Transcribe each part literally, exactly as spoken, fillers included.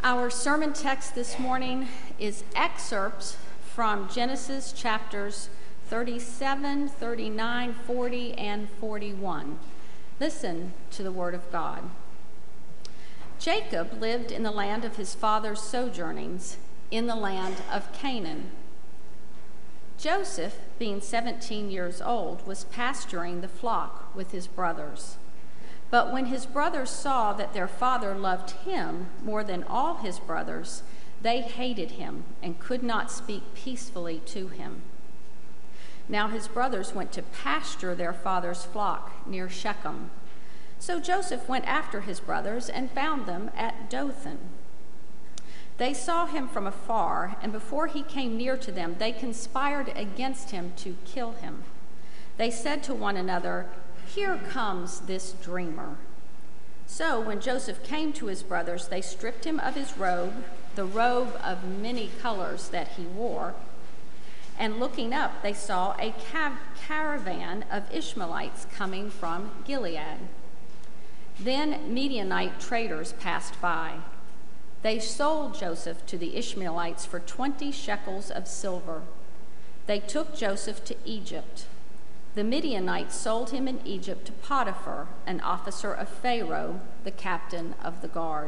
Our sermon text this morning is excerpts from Genesis chapters thirty-seven, thirty-nine, forty, and forty-one. Listen to the word of God. Jacob lived in the land of his father's sojournings, in the land of Canaan. Joseph, being seventeen years old, was pasturing the flock with his brothers. But when his brothers saw that their father loved him more than all his brothers, they hated him and could not speak peacefully to him. Now his brothers went to pasture their father's flock near Shechem. So Joseph went after his brothers and found them at Dothan. They saw him from afar, and before he came near to them, they conspired against him to kill him. They said to one another, "Here comes this dreamer." So when Joseph came to his brothers, they stripped him of his robe, the robe of many colors that he wore, and looking up, they saw a cav- caravan of Ishmaelites coming from Gilead. Then Midianite traders passed by. They sold Joseph to the Ishmaelites for twenty shekels of silver. They took Joseph to Egypt. The Midianites sold him in Egypt to Potiphar, an officer of Pharaoh, the captain of the guard.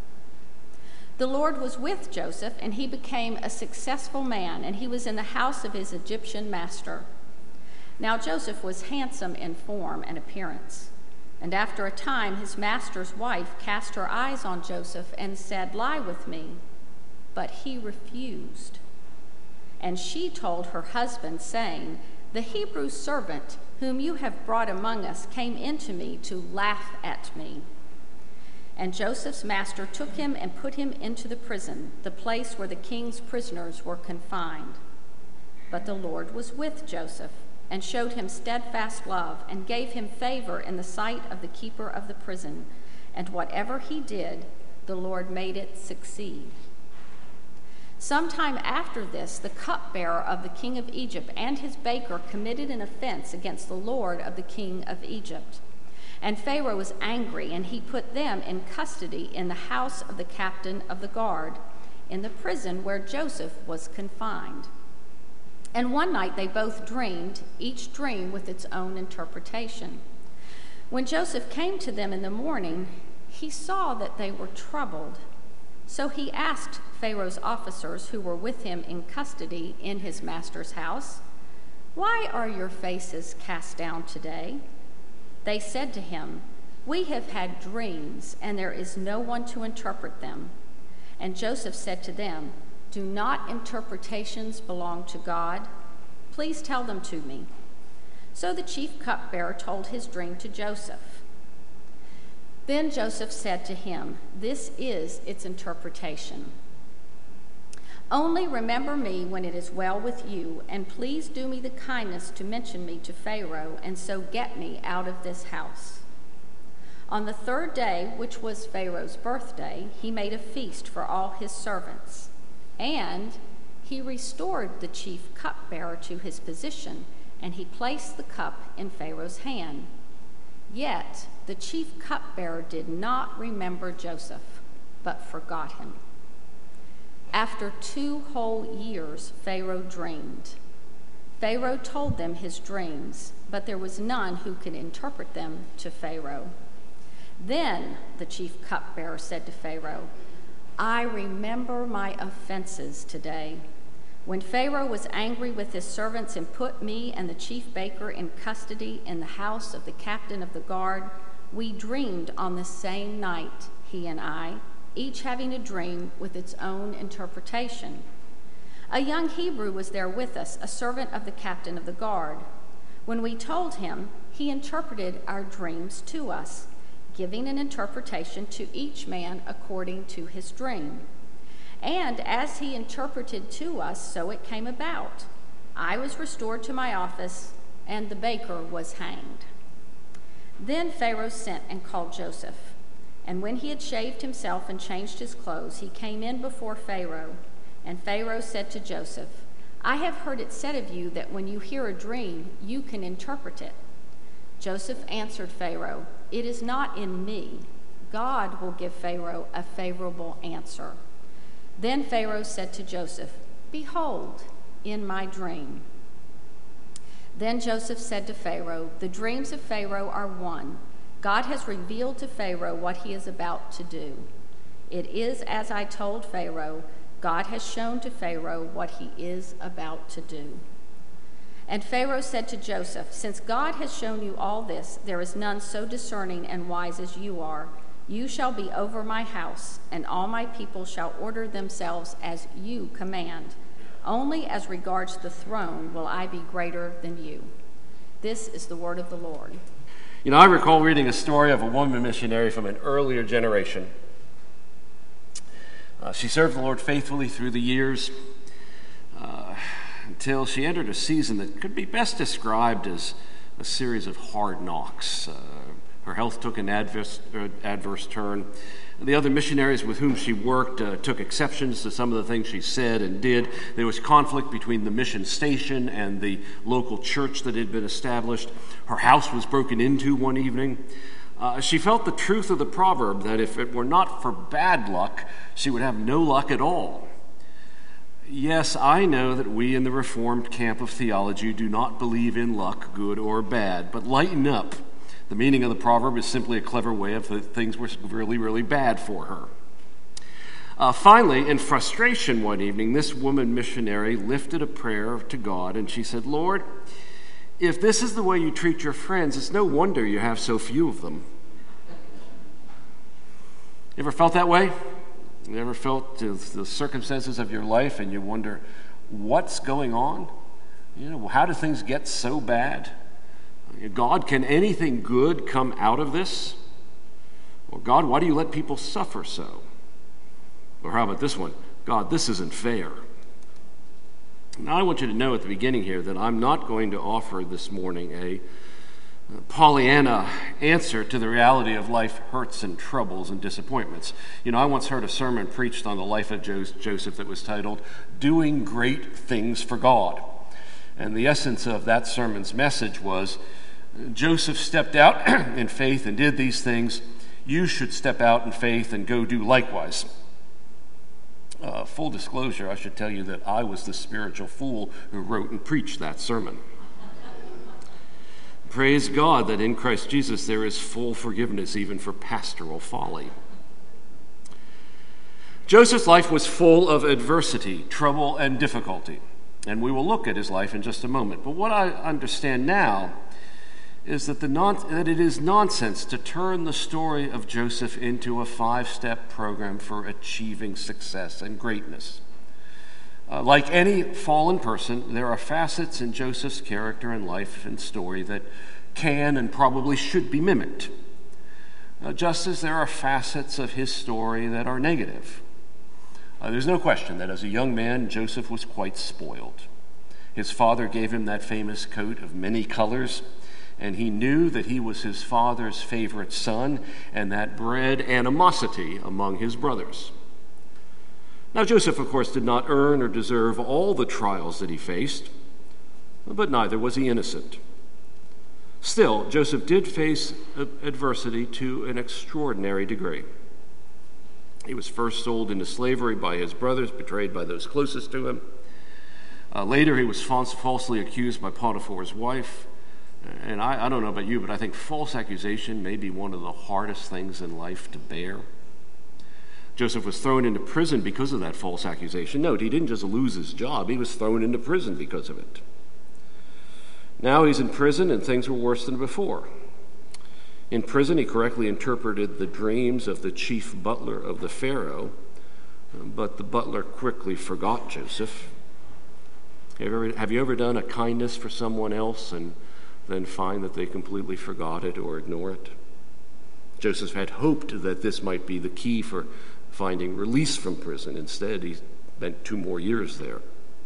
The Lord was with Joseph, and he became a successful man, and he was in the house of his Egyptian master. Now Joseph was handsome in form and appearance. And after a time, his master's wife cast her eyes on Joseph and said, "Lie with me." But he refused. And she told her husband, saying, "The Hebrew servant whom you have brought among us came into me to laugh at me." And Joseph's master took him and put him into the prison, the place where the king's prisoners were confined. But the Lord was with Joseph and showed him steadfast love and gave him favor in the sight of the keeper of the prison. And whatever he did, the Lord made it succeed. Sometime after this, the cupbearer of the king of Egypt and his baker committed an offense against the Lord of the king of Egypt. And Pharaoh was angry, and he put them in custody in the house of the captain of the guard, in the prison where Joseph was confined. And one night they both dreamed, each dream with its own interpretation. When Joseph came to them in the morning, he saw that they were troubled. So he asked Pharaoh's officers who were with him in custody in his master's house, "Why are your faces cast down today?" They said to him, "We have had dreams, and there is no one to interpret them." And Joseph said to them, "Do not interpretations belong to God? Please tell them to me." So the chief cupbearer told his dream to Joseph. Then Joseph said to him, "This is its interpretation. Only remember me when it is well with you, and please do me the kindness to mention me to Pharaoh, and so get me out of this house." On the third day, which was Pharaoh's birthday, he made a feast for all his servants, and he restored the chief cupbearer to his position, and he placed the cup in Pharaoh's hand. Yet the chief cupbearer did not remember Joseph, but forgot him. After two whole years, Pharaoh dreamed. Pharaoh told them his dreams, but there was none who could interpret them to Pharaoh. Then the chief cupbearer said to Pharaoh, "I remember my offenses today. When Pharaoh was angry with his servants and put me and the chief baker in custody in the house of the captain of the guard, we dreamed on the same night, he and I, each having a dream with its own interpretation. A young Hebrew was there with us, a servant of the captain of the guard. When we told him, he interpreted our dreams to us, giving an interpretation to each man according to his dream. And as he interpreted to us, so it came about. I was restored to my office, and the baker was hanged." Then Pharaoh sent and called Joseph. And when he had shaved himself and changed his clothes, he came in before Pharaoh. And Pharaoh said to Joseph, "I have heard it said of you that when you hear a dream, you can interpret it." Joseph answered Pharaoh, "It is not in me, God will give Pharaoh a favorable answer." Then Pharaoh said to Joseph, "Behold, in my dream." Then Joseph said to Pharaoh, "The dreams of Pharaoh are one. God has revealed to Pharaoh what he is about to do. It is as I told Pharaoh. God has shown to Pharaoh what he is about to do." And Pharaoh said to Joseph, "Since God has shown you all this, there is none so discerning and wise as you are. You shall be over my house, and all my people shall order themselves as you command. Only as regards the throne will I be greater than you." This is the word of the Lord. You know, I recall reading a story of a woman missionary from an earlier generation. Uh, she served the Lord faithfully through the years uh, until she entered a season that could be best described as a series of hard knocks. Uh, her health took an adverse, uh, adverse turn. The other missionaries with whom she worked uh, took exceptions to some of the things she said and did. There was conflict between the mission station and the local church that had been established. Her house was broken into one evening. Uh, she felt the truth of the proverb that if it were not for bad luck, she would have no luck at all. Yes, I know that we in the Reformed camp of theology do not believe in luck, good or bad, but lighten up. The meaning of the proverb is simply a clever way of that things were really, really bad for her. Uh, finally, in frustration one evening, this woman missionary lifted a prayer to God, and she said, "Lord, if this is the way you treat your friends, it's no wonder you have so few of them." You ever felt that way? You ever felt the, the circumstances of your life and you wonder, what's going on? You know, how do things get so bad? God, can anything good come out of this? Or God, why do you let people suffer so? Or how about this one? God, this isn't fair. Now, I want you to know at the beginning here that I'm not going to offer this morning a Pollyanna answer to the reality of life hurts and troubles and disappointments. You know, I once heard a sermon preached on the life of Joseph that was titled, "Doing Great Things for God." And the essence of that sermon's message was, Joseph stepped out in faith and did these things. You should step out in faith and go do likewise. Uh, full disclosure, I should tell you that I was the spiritual fool who wrote and preached that sermon. Praise God that in Christ Jesus there is full forgiveness even for pastoral folly. Joseph's life was full of adversity, trouble, and difficulty. And we will look at his life in just a moment. But what I understand now is that, the non- that it is nonsense to turn the story of Joseph into a five-step program for achieving success and greatness. Uh, like any fallen person, there are facets in Joseph's character and life and story that can and probably should be mimicked, uh, just as there are facets of his story that are negative. Uh, there's no question that as a young man, Joseph was quite spoiled. His father gave him that famous coat of many colors, and he knew that he was his father's favorite son, and that bred animosity among his brothers. Now, Joseph, of course, did not earn or deserve all the trials that he faced, but neither was he innocent. Still, Joseph did face adversity to an extraordinary degree. He was first sold into slavery by his brothers, betrayed by those closest to him. Uh, later, he was false, falsely accused by Potiphar's wife. And I, I don't know about you, but I think false accusation may be one of the hardest things in life to bear. Joseph was thrown into prison because of that false accusation. Note, he didn't just lose his job, he was thrown into prison because of it. Now he's in prison and things were worse than before. In prison, he correctly interpreted the dreams of the chief butler of the Pharaoh, but the butler quickly forgot Joseph. Have you ever, have you ever done a kindness for someone else and then find that they completely forgot it or ignore it? Joseph had hoped that this might be the key for finding release from prison. Instead, he spent two more years there.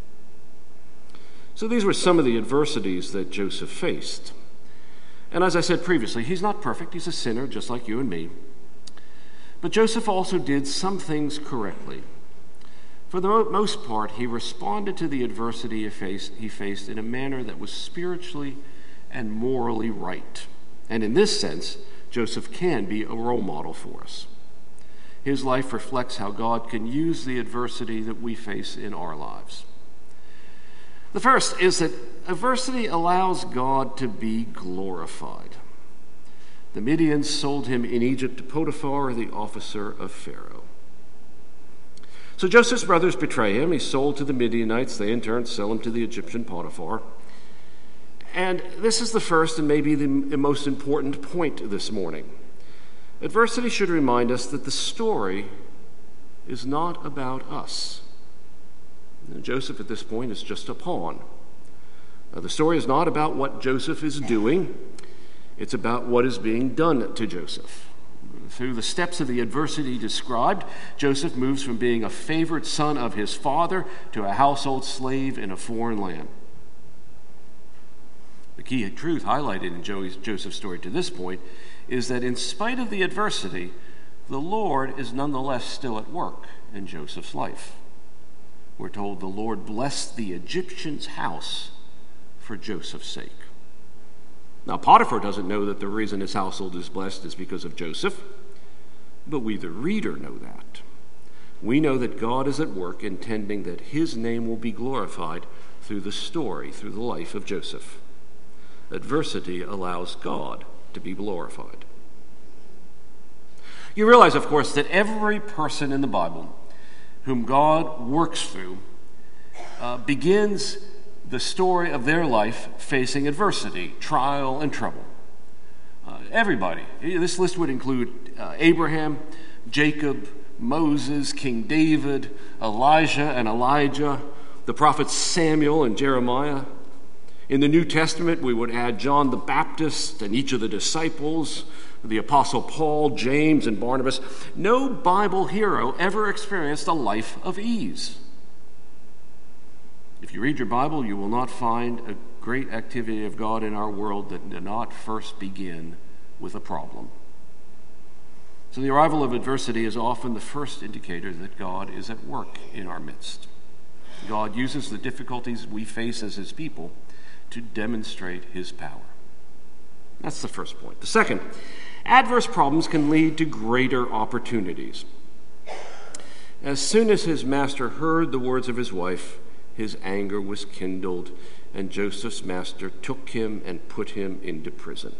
So these were some of the adversities that Joseph faced. And as I said previously, he's not perfect. He's a sinner just like you and me. But Joseph also did some things correctly. For the most part, he responded to the adversity he faced, he faced in a manner that was spiritually and morally right. And in this sense, Joseph can be a role model for us. His life reflects how God can use the adversity that we face in our lives. The first is that adversity allows God to be glorified. The Midians sold him in Egypt to Potiphar, the officer of Pharaoh. So Joseph's brothers betray him. He's sold to the Midianites. They in turn sell him to the Egyptian Potiphar. And this is the first and maybe the most important point this morning. Adversity should remind us that the story is not about us. Joseph at this point is just a pawn. Now, the story is not about what Joseph is doing. It's about what is being done to Joseph. Through the steps of the adversity described, Joseph moves from being a favored son of his father to a household slave in a foreign land. The key truth highlighted in Joseph's story to this point is that in spite of the adversity, the Lord is nonetheless still at work in Joseph's life. We're told the Lord blessed the Egyptian's house for Joseph's sake. Now, Potiphar doesn't know that the reason his household is blessed is because of Joseph, but we, the reader, know that. We know that God is at work intending that his name will be glorified through the story, through the life of Joseph. Adversity allows God to be glorified. You realize, of course, that every person in the Bible whom God works through uh, begins the story of their life facing adversity, trial, and trouble. Uh, everybody. This list would include uh, Abraham, Jacob, Moses, King David, Elijah and Elijah, the prophets Samuel and Jeremiah. In the New Testament, we would add John the Baptist and each of the disciples, the Apostle Paul, James, and Barnabas. No Bible hero ever experienced a life of ease. If you read your Bible, you will not find a great activity of God in our world that did not first begin with a problem. So the arrival of adversity is often the first indicator that God is at work in our midst. God uses the difficulties we face as his people to demonstrate his power. That's the first point. The second, adverse problems can lead to greater opportunities. As soon as his master heard the words of his wife, his anger was kindled, and Joseph's master took him and put him into prison.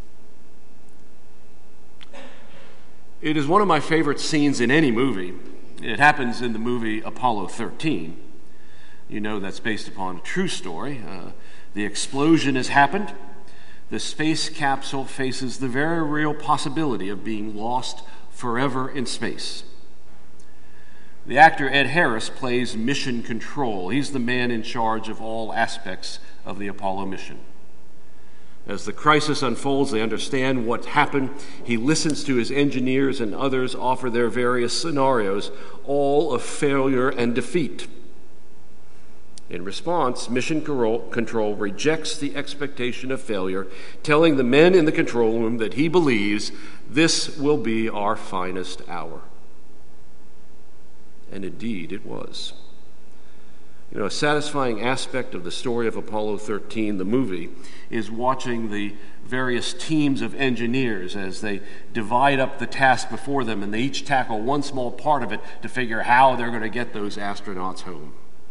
It is one of my favorite scenes in any movie. It happens in the movie Apollo thirteen. You know that's based upon a true story. Uh, the explosion has happened. The space capsule faces the very real possibility of being lost forever in space. The actor Ed Harris plays Mission Control. He's the man in charge of all aspects of the Apollo mission. As the crisis unfolds, they understand what happened. He listens to his engineers and others offer their various scenarios, all of failure and defeat. In response, Mission Control rejects the expectation of failure, telling the men in the control room that he believes this will be our finest hour. And indeed it was. You know, a satisfying aspect of the story of Apollo thirteen, the movie, is watching the various teams of engineers as they divide up the task before them, and they each tackle one small part of it to figure how they're going to get those astronauts home.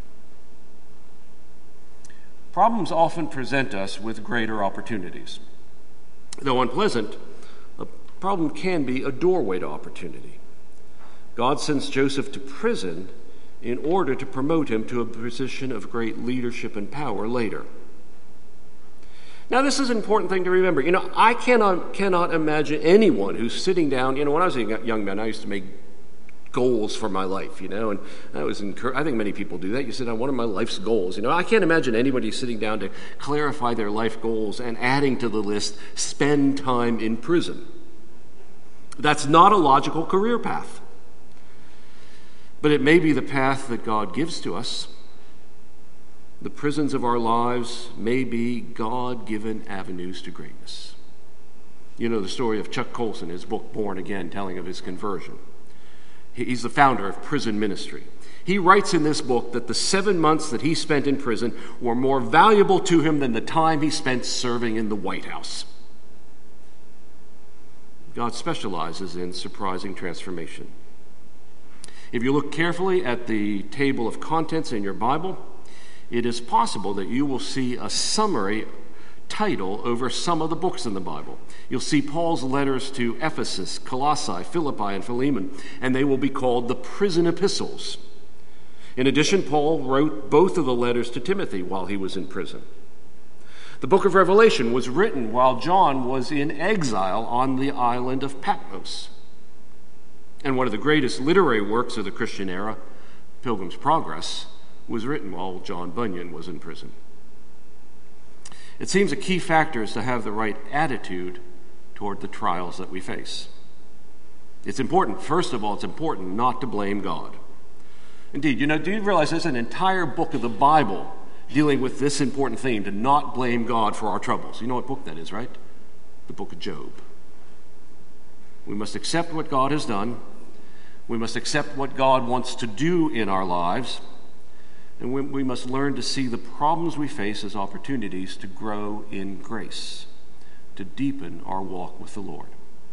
Problems often present us with greater opportunities. Though unpleasant, a problem can be a doorway to opportunity. God sends Joseph to prison in order to promote him to a position of great leadership and power later. Now, this is an important thing to remember. You know, I cannot, cannot imagine anyone who's sitting down. You know, when I was a young man, I used to make goals for my life, you know, and I was encouraged. I think many people do that. You sit down, what are my life's goals? You know, I can't imagine anybody sitting down to clarify their life goals and adding to the list, spend time in prison. That's not a logical career path. But it may be the path that God gives to us. The prisons of our lives may be God-given avenues to greatness. You know the story of Chuck Colson, his book Born Again, telling of his conversion. He's the founder of prison ministry. He writes in this book that the seven months that he spent in prison were more valuable to him than the time he spent serving in the White House. God specializes in surprising transformation. If you look carefully at the table of contents in your Bible, it is possible that you will see a summary title over some of the books in the Bible. You'll see Paul's letters to Ephesus, Colossae, Philippi, and Philemon, and they will be called the prison epistles. In addition, Paul wrote both of the letters to Timothy while he was in prison. The book of Revelation was written while John was in exile on the island of Patmos. And one of the greatest literary works of the Christian era, Pilgrim's Progress, was written while John Bunyan was in prison. It seems a key factor is to have the right attitude toward the trials that we face. It's important, first of all, it's important not to blame God. Indeed, you know, do you realize there's an entire book of the Bible dealing with this important theme, to not blame God for our troubles? You know what book that is, right? The book of Job. We must accept what God has done. We must accept what God wants to do in our lives. And we, we must learn to see the problems we face as opportunities to grow in grace, to deepen our walk with the Lord.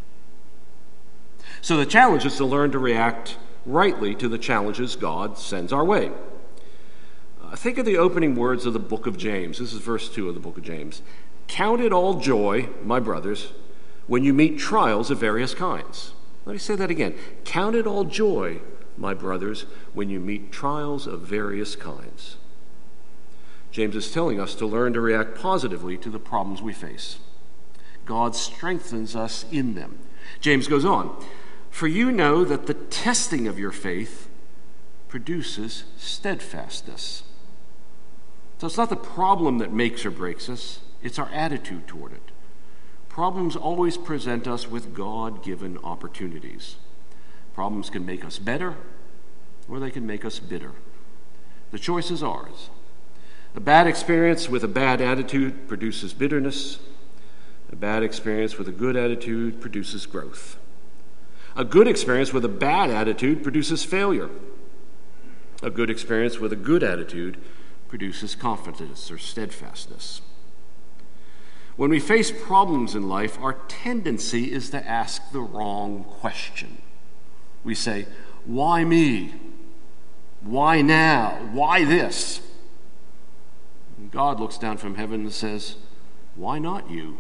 So the challenge is to learn to react rightly to the challenges God sends our way. Uh, think of the opening words of the book of James. This is verse two of the book of James. Count it all joy, my brothers, when you meet trials of various kinds. Let me say that again. Count it all joy, my brothers, when you meet trials of various kinds. James is telling us to learn to react positively to the problems we face. God strengthens us in them. James goes on, for you know that the testing of your faith produces steadfastness. So it's not the problem that makes or breaks us, it's our attitude toward it. Problems always present us with God-given opportunities. Problems can make us better, or they can make us bitter. The choice is ours. A bad experience with a bad attitude produces bitterness. A bad experience with a good attitude produces growth. A good experience with a bad attitude produces failure. A good experience with a good attitude produces confidence or steadfastness. When we face problems in life, our tendency is to ask the wrong question. We say, why me? Why now? Why this? And God looks down from heaven and says, why not you?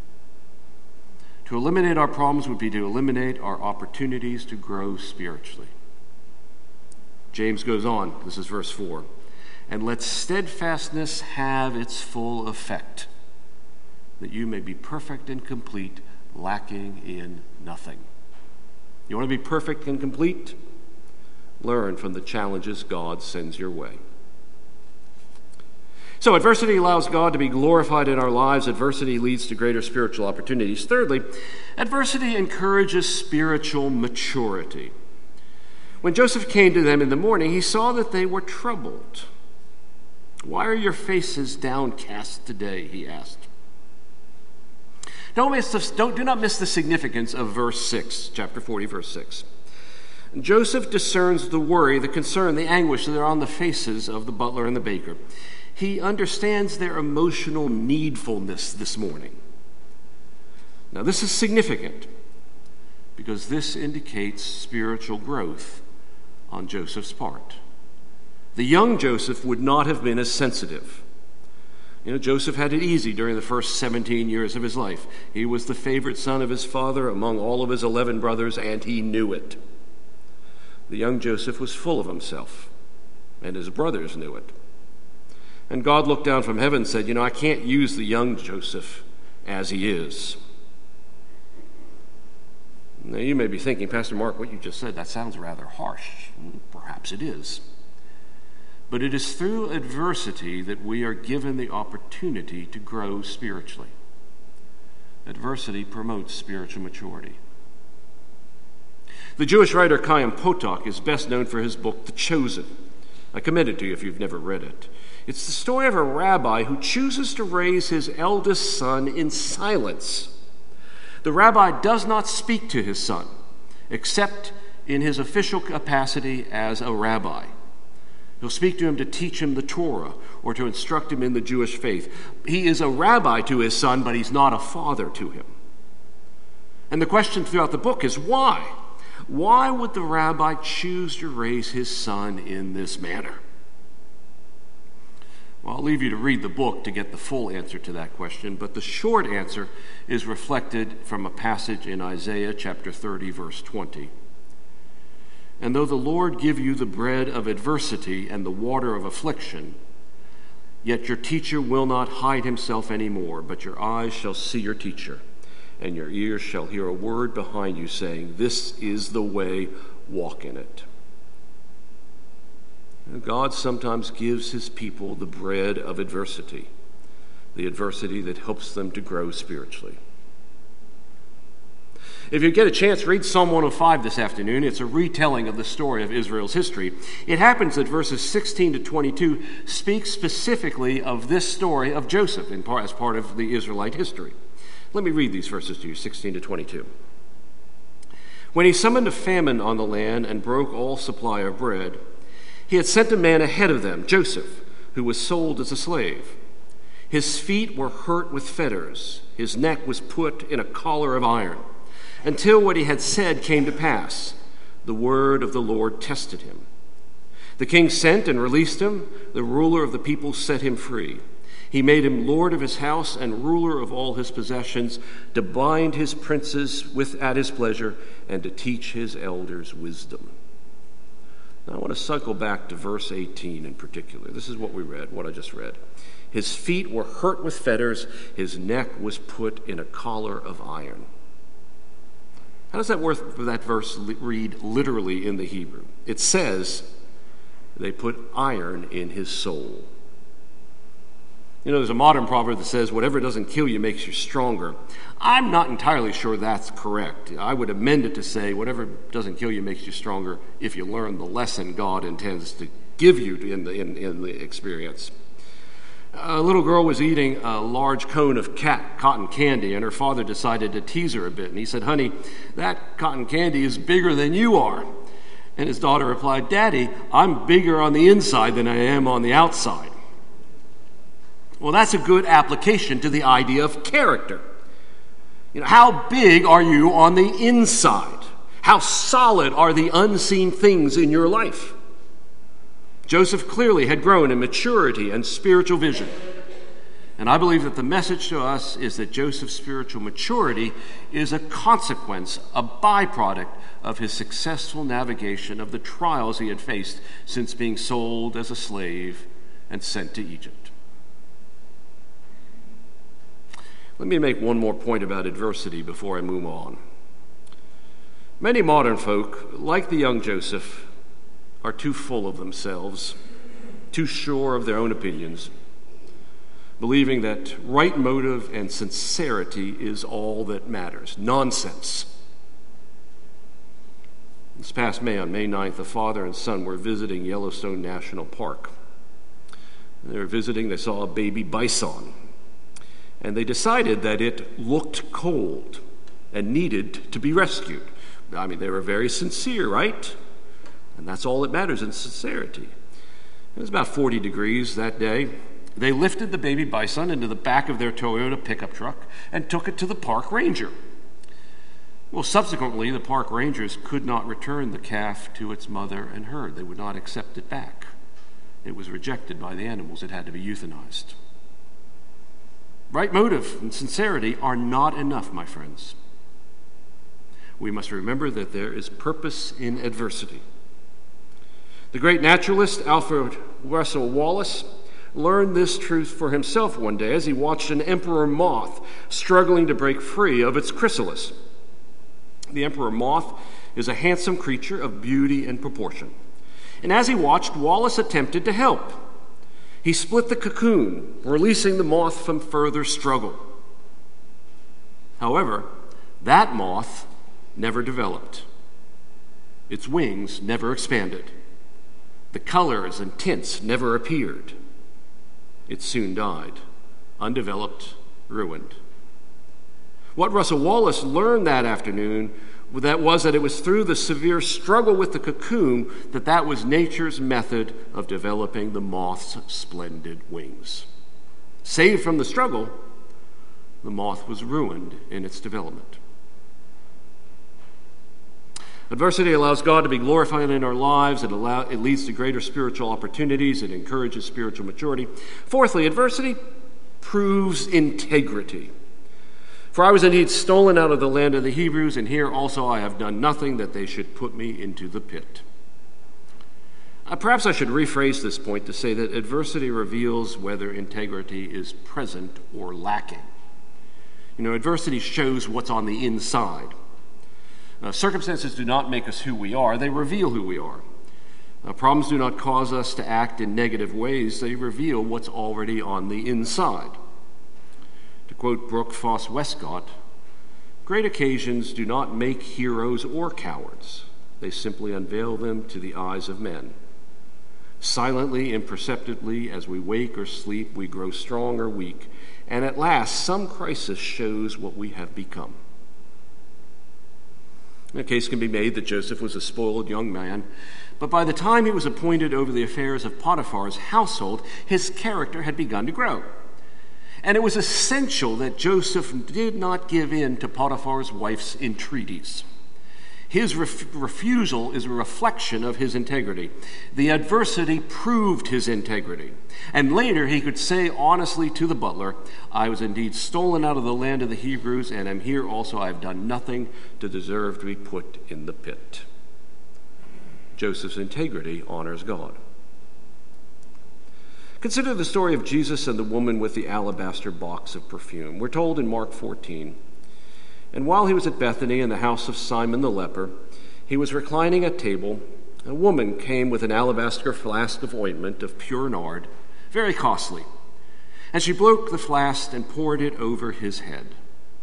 To eliminate our problems would be to eliminate our opportunities to grow spiritually. James goes on, this is verse four, and let steadfastness have its full effect, that you may be perfect and complete, lacking in nothing. You want to be perfect and complete? Learn from the challenges God sends your way. So adversity allows God to be glorified in our lives. Adversity leads to greater spiritual opportunities. Thirdly, adversity encourages spiritual maturity. When Joseph came to them in the morning, he saw that they were troubled. Why are your faces downcast today? He asked. Don't miss the, don't, do not miss the significance of verse six, chapter forty, verse six. Joseph discerns the worry, the concern, the anguish that are on the faces of the butler and the baker. He understands their emotional needfulness this morning. Now, this is significant because this indicates spiritual growth on Joseph's part. The young Joseph would not have been as sensitive. You know, Joseph had it easy during the first seventeen years of his life. He was the favorite son of his father among all of his eleven brothers, and he knew it. The young Joseph was full of himself, and his brothers knew it. And God looked down from heaven and said, you know, I can't use the young Joseph as he is. Now, you may be thinking, Pastor Mark, what you just said, that sounds rather harsh. Perhaps it is. But it is through adversity that we are given the opportunity to grow spiritually. Adversity promotes spiritual maturity. The Jewish writer Chaim Potok is best known for his book, The Chosen. I commend it to you if you've never read it. It's the story of a rabbi who chooses to raise his eldest son in silence. The rabbi does not speak to his son, except in his official capacity as a rabbi. He'll speak to him to teach him the Torah or to instruct him in the Jewish faith. He is a rabbi to his son, but he's not a father to him. And the question throughout the book is why? Why would the rabbi choose to raise his son in this manner? Well, I'll leave you to read the book to get the full answer to that question, but the short answer is reflected from a passage in Isaiah chapter thirty, verse twenty. And though the Lord give you the bread of adversity and the water of affliction, yet your teacher will not hide himself any more, but your eyes shall see your teacher, and your ears shall hear a word behind you saying, this is the way, walk in it. God sometimes gives his people the bread of adversity, the adversity that helps them to grow spiritually. If you get a chance, read Psalm one oh five this afternoon. It's a retelling of the story of Israel's history. It happens that verses sixteen to twenty-two speak specifically of this story of Joseph in part, as part of the Israelite history. Let me read these verses to you, sixteen to twenty-two. When he summoned a famine on the land and broke all supply of bread, he had sent a man ahead of them, Joseph, who was sold as a slave. His feet were hurt with fetters. His neck was put in a collar of iron, until what he had said came to pass. The word of the Lord tested him. The king sent and released him. The ruler of the people set him free. He made him lord of his house and ruler of all his possessions, to bind his princes with at his pleasure, and to teach his elders wisdom. Now I want to cycle back to verse eighteen in particular. This is what we read, what I just read. His feet were hurt with fetters. His neck was put in a collar of iron. How does that, worth, that verse read literally in the Hebrew? It says they put iron in his soul. You know, there's a modern proverb that says, whatever doesn't kill you makes you stronger. I'm not entirely sure that's correct. I would amend it to say, whatever doesn't kill you makes you stronger if you learn the lesson God intends to give you in the, in, in the experience. A little girl was eating a large cone of cat, cotton candy, and her father decided to tease her a bit. And he said, honey, that cotton candy is bigger than you are. And his daughter replied, Daddy, I'm bigger on the inside than I am on the outside. Well, that's a good application to the idea of character. You know, how big are you on the inside? How solid are the unseen things in your life? Joseph clearly had grown in maturity and spiritual vision. And I believe that the message to us is that Joseph's spiritual maturity is a consequence, a byproduct of his successful navigation of the trials he had faced since being sold as a slave and sent to Egypt. Let me make one more point about adversity before I move on. Many modern folk, like the young Joseph, are too full of themselves, too sure of their own opinions, believing that right motive and sincerity is all that matters. Nonsense. This past May, on May ninth, a father and son were visiting Yellowstone National Park. They were visiting, they saw a baby bison, and they decided that it looked cold and needed to be rescued. I mean, they were very sincere, right? And that's all that matters in sincerity. It was about forty degrees that day. They lifted the baby bison into the back of their Toyota pickup truck and took it to the park ranger. Well, subsequently, the park rangers could not return the calf to its mother and herd. They would not accept it back. It was rejected by the animals. It had to be euthanized. Right motive and sincerity are not enough, my friends. We must remember that there is purpose in adversity. The great naturalist Alfred Russel Wallace learned this truth for himself one day as he watched an emperor moth struggling to break free of its chrysalis. The emperor moth is a handsome creature of beauty and proportion. And as he watched, Wallace attempted to help. He split the cocoon, releasing the moth from further struggle. However, that moth never developed. Its wings never expanded. The colors and tints never appeared. It soon died, undeveloped, ruined. What Russel Wallace learned that afternoon that was that it was through the severe struggle with the cocoon that that was nature's method of developing the moth's splendid wings. Saved from the struggle, the moth was ruined in its development. Adversity allows God to be glorified in our lives. It, allow, it leads to greater spiritual opportunities. It encourages spiritual maturity. Fourthly, adversity proves integrity. For I was indeed stolen out of the land of the Hebrews, and here also I have done nothing that they should put me into the pit. Uh, perhaps I should rephrase this point to say that adversity reveals whether integrity is present or lacking. You know, adversity shows what's on the inside. Uh, circumstances do not make us who we are, they reveal who we are. Uh, problems do not cause us to act in negative ways, they reveal what's already on the inside. To quote Brooke Foss Westcott, great occasions do not make heroes or cowards, they simply unveil them to the eyes of men. Silently, imperceptibly, as we wake or sleep, we grow strong or weak, and at last some crisis shows what we have become. A case can be made that Joseph was a spoiled young man, but by the time he was appointed over the affairs of Potiphar's household, his character had begun to grow. And it was essential that Joseph did not give in to Potiphar's wife's entreaties. His ref- refusal is a reflection of his integrity. The adversity proved his integrity. And later he could say honestly to the butler, I was indeed stolen out of the land of the Hebrews, and am here also. I have done nothing to deserve to be put in the pit. Joseph's integrity honors God. Consider the story of Jesus and the woman with the alabaster box of perfume. We're told in Mark fourteen, and while he was at Bethany in the house of Simon the leper, he was reclining at table. A woman came with an alabaster flask of ointment of pure nard, very costly, and she broke the flask and poured it over his head.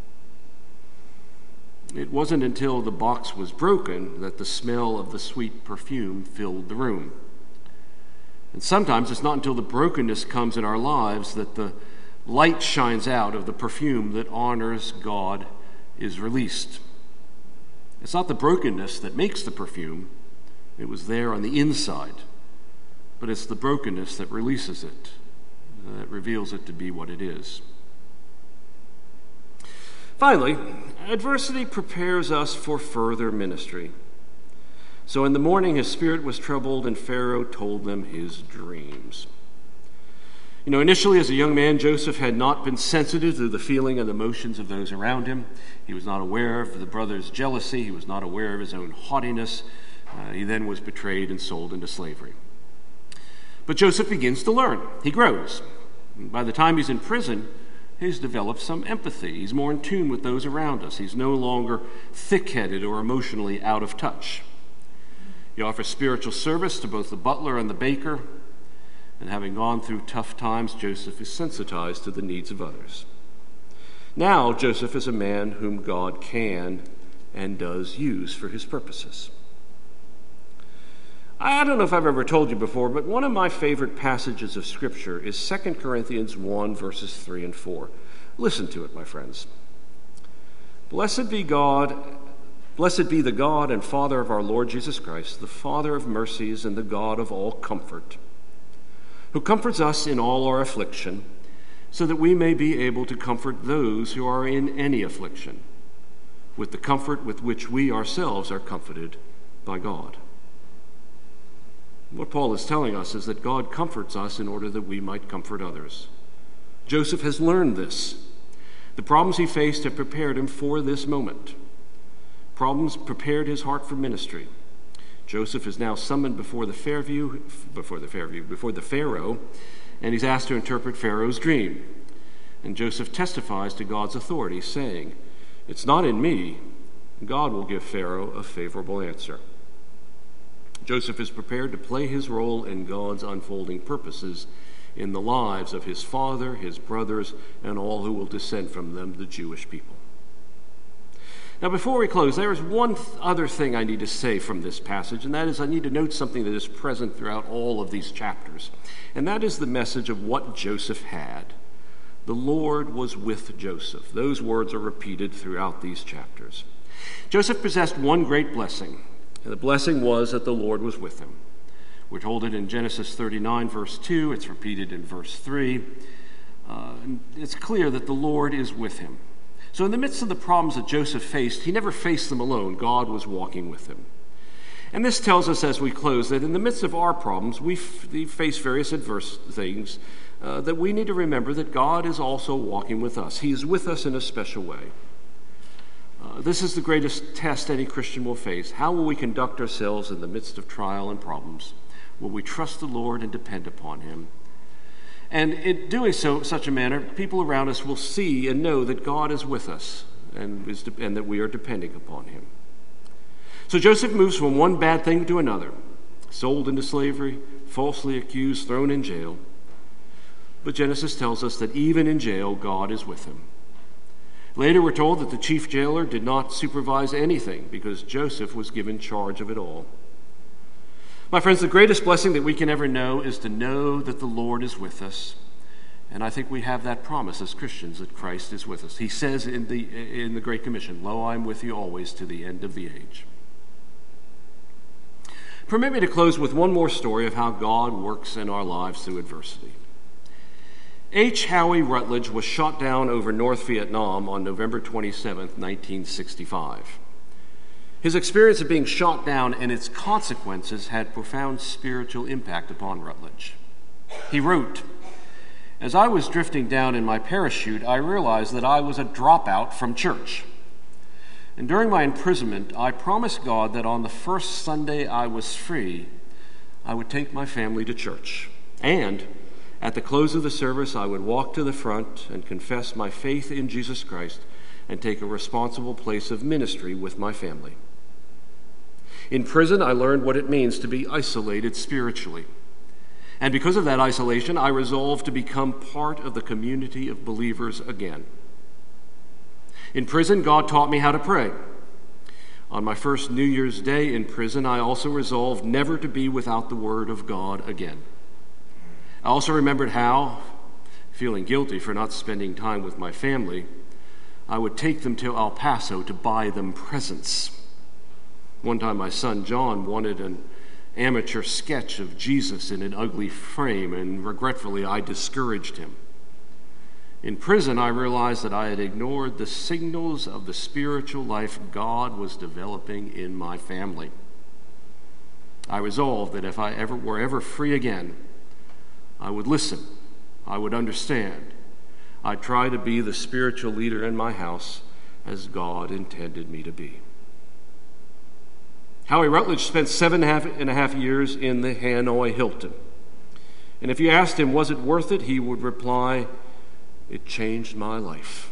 It wasn't until the box was broken that the smell of the sweet perfume filled the room. And sometimes it's not until the brokenness comes in our lives that the light shines out of the perfume that honors God is released. It's not the brokenness that makes the perfume. It was there on the inside. But it's the brokenness that releases it, that reveals it to be what it is. Finally, adversity prepares us for further ministry. So in the morning his spirit was troubled, and Pharaoh told them his dreams. You know, initially as a young man, Joseph had not been sensitive to the feeling and emotions of those around him. He was not aware of the brothers' jealousy. He was not aware of his own haughtiness. Uh, he then was betrayed and sold into slavery. But Joseph begins to learn. He grows. And by the time he's in prison, he's developed some empathy. He's more in tune with those around us. He's no longer thick-headed or emotionally out of touch. He offers spiritual service to both the butler and the baker. And having gone through tough times, Joseph is sensitized to the needs of others. Now, Joseph is a man whom God can and does use for his purposes. I don't know if I've ever told you before, but one of my favorite passages of Scripture is Second Corinthians one, verses three and four. Listen to it, my friends. Blessed be God, blessed be the God and Father of our Lord Jesus Christ, the Father of mercies and the God of all comfort, who comforts us in all our affliction, so that we may be able to comfort those who are in any affliction, with the comfort with which we ourselves are comforted by God. What Paul is telling us is that God comforts us in order that we might comfort others. Joseph has learned this. The problems he faced have prepared him for this moment. Problems prepared his heart for ministry. Joseph is now summoned before the Fairview, before the Fairview, before the Pharaoh, and he's asked to interpret Pharaoh's dream. And Joseph testifies to God's authority, saying, "It's not in me. God will give Pharaoh a favorable answer." Joseph is prepared to play his role in God's unfolding purposes in the lives of his father, his brothers, and all who will descend from them, the Jewish people. Now, before we close, there is one th- other thing I need to say from this passage, and that is I need to note something that is present throughout all of these chapters, and that is the message of what Joseph had. The Lord was with Joseph. Those words are repeated throughout these chapters. Joseph possessed one great blessing, and the blessing was that the Lord was with him. We're told it in Genesis thirty-nine, verse two. It's repeated in verse three. Uh, it's clear that the Lord is with him. So in the midst of the problems that Joseph faced, he never faced them alone. God was walking with him. And this tells us as we close that in the midst of our problems, we, f- we face various adverse things, uh, that we need to remember that God is also walking with us. He is with us in a special way. Uh, this is the greatest test any Christian will face. How will we conduct ourselves in the midst of trial and problems? Will we trust the Lord and depend upon him? And in doing so, such a manner, people around us will see and know that God is with us and, is de- and that we are depending upon him. So Joseph moves from one bad thing to another, sold into slavery, falsely accused, thrown in jail. But Genesis tells us that even in jail, God is with him. Later, we're told that the chief jailer did not supervise anything because Joseph was given charge of it all. My friends, the greatest blessing that we can ever know is to know that the Lord is with us. And I think we have that promise as Christians that Christ is with us. He says in the, in the Great Commission, "Lo, I am with you always to the end of the age." Permit me to close with one more story of how God works in our lives through adversity. H. Howie Rutledge was shot down over North Vietnam on November twenty-seventh, nineteen sixty-five. His experience of being shot down and its consequences had profound spiritual impact upon Rutledge. He wrote, "As I was drifting down in my parachute, I realized that I was a dropout from church. And during my imprisonment, I promised God that on the first Sunday I was free, I would take my family to church. And at the close of the service, I would walk to the front and confess my faith in Jesus Christ and take a responsible place of ministry with my family. In prison, I learned what it means to be isolated spiritually. And because of that isolation, I resolved to become part of the community of believers again. In prison, God taught me how to pray. On my first New Year's Day in prison, I also resolved never to be without the Word of God again. I also remembered how, feeling guilty for not spending time with my family, I would take them to El Paso to buy them presents. One time my son John wanted an amateur sketch of Jesus in an ugly frame, and regretfully I discouraged him. In prison, I realized that I had ignored the signals of the spiritual life God was developing in my family. I resolved that if I ever were ever free again, I would listen, I would understand. I'd try to be the spiritual leader in my house as God intended me to be." Howie Rutledge spent seven and a half, and a half years in the Hanoi Hilton. And if you asked him, was it worth it, he would reply, "It changed my life."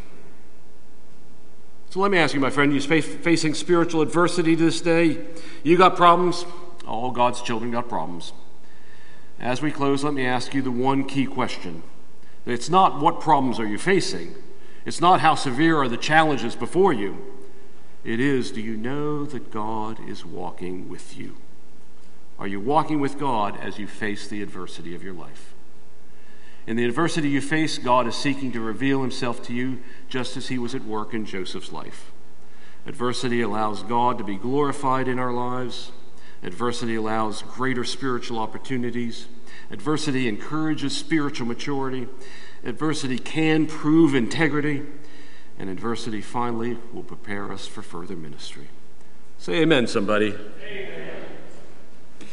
So let me ask you, my friend, you're facing spiritual adversity this day. You got problems. All God's children got problems. As we close, let me ask you the one key question. It's not what problems are you facing. It's not how severe are the challenges before you. It is, do you know that God is walking with you? Are you walking with God as you face the adversity of your life? In the adversity you face, God is seeking to reveal himself to you just as he was at work in Joseph's life. Adversity allows God to be glorified in our lives. Adversity allows greater spiritual opportunities. Adversity encourages spiritual maturity. Adversity can prove integrity. And adversity finally will prepare us for further ministry. Say amen, somebody. Amen.